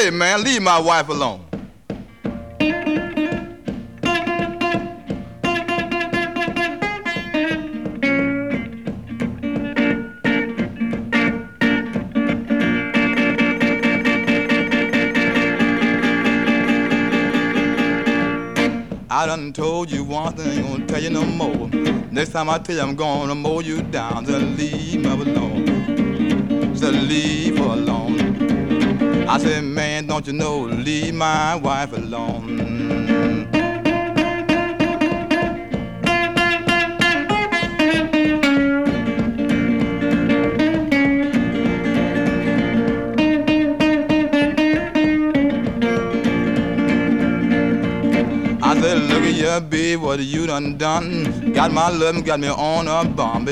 Hey, man, leave my wife alone. I done told you once and ain't gonna tell you no more. Next time I tell you I'm gonna mow you down, so leave me alone. So leave her alone. I said, man, don't you know, leave my wife alone. I said, look at you, babe, what you done done. Got my love, got me on a bomb.